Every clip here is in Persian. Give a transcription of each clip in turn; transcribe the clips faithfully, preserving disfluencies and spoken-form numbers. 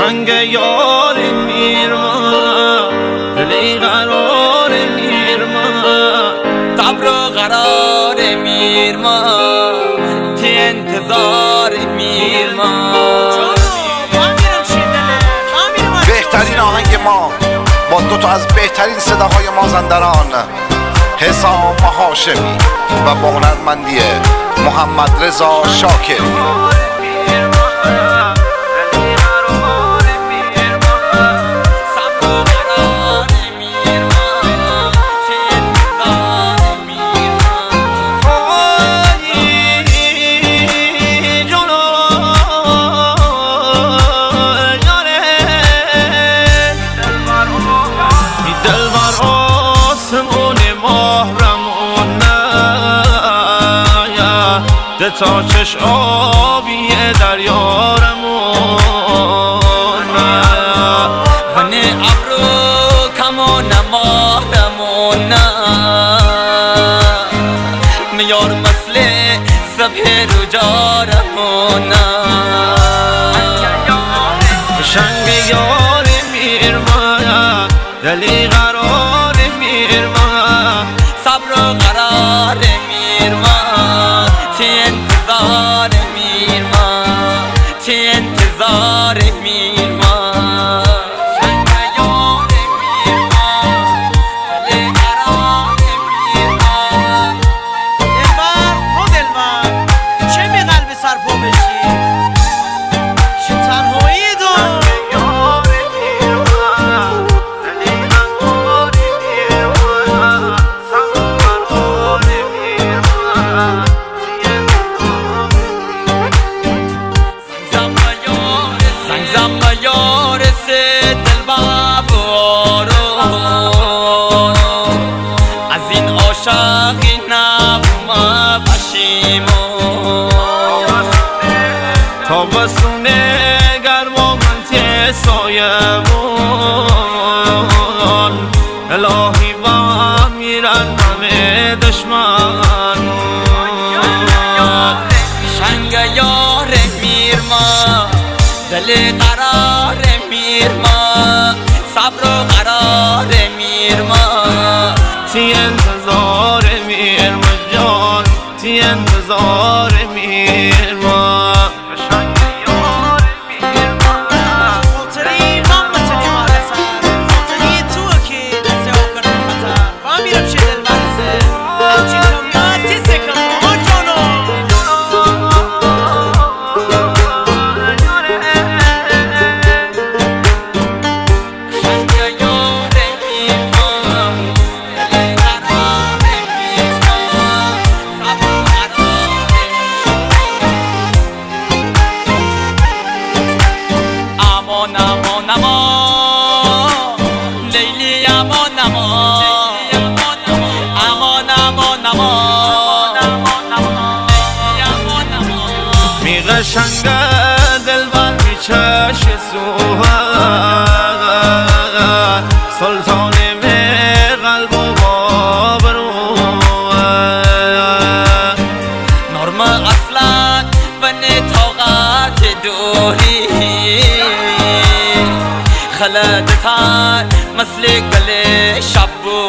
قشنگ یار میرما دلی قرار میرما صبر و قرار میرما تی انتظار میرما بهترین آهنگ ما با دو تا از بهترین صداهای مازندران، حسام هاشمی و با هنرمندی محمد رضا شاکر. تا چش آبی دریارمون هنه ابرو کمان مارمون میار مثل صبح رو جارمون قشنگ یار میرما دلی قرار میرما صبر و قرار میرما تی انتظار میرما تی انتظار میرما شنگ یار میرما دل قرار میرما. دلبر رو دلبر چه می قلبی سرپا بشی چه تنهایی دار یار میرما دلی قرار میرما صبر قرار میرما از این عاشقی نبوم پشیمون تا بسونه گرم و من سایمون الهی با میرن همه دشمنون شنگ یار میرما دل قرار میرما صبر و قرار میرما تی انتظار میرما جان تی انتظار میرما قشنگ یار میرما خاطری من بتنی مال سر خاطری تو که دسته ها کرده خطر و میرم چه دل برسه همچین کمیات تیزه کن ما جانو امان امان امان لیلی امان امان امان امان امان می قشنگ دلبر می چش سوهر سلطان می قلب و بابرو نرم اصلا بنی طاقت دوری خلدتان مثل گل شبو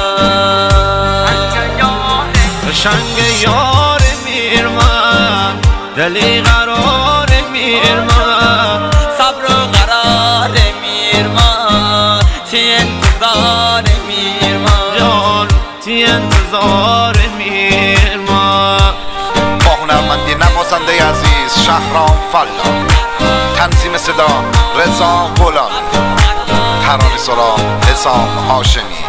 قشنگ یار میرما دلی قرار میرما صبر و قرار میرما تی انتظار میرما جان تی انتظار میرما. با هنرمندی نوازنده عزیز شهرام فلا، تنظیم صدا رضا غلام، ترانه سرا حسام هاشمی.